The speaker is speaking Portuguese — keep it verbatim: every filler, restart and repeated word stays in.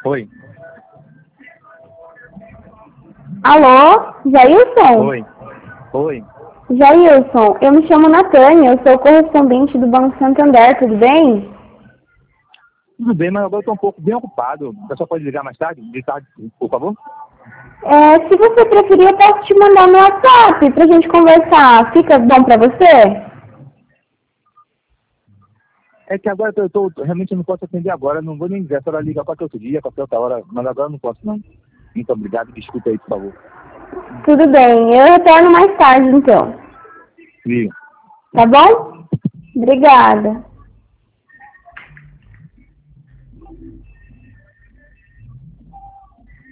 Oi. Alô, Jailson? Oi. Oi. Jailson, eu me chamo Natânia, eu sou correspondente do Banco Santander, tudo bem? Tudo bem, mas agora eu estou um pouco bem ocupado. Você só pode ligar mais tarde? De tarde, por favor? É, se você preferir, eu posso te mandar no WhatsApp pra gente conversar. Fica bom pra você? É que agora eu tô, realmente eu não posso atender agora, não vou nem dizer, a senhora liga qualquer outro dia, qualquer outra hora, mas agora eu não posso não. Muito obrigado, desculpa aí, por favor. Tudo bem, eu retorno mais tarde então. Liga. Tá bom? Obrigada.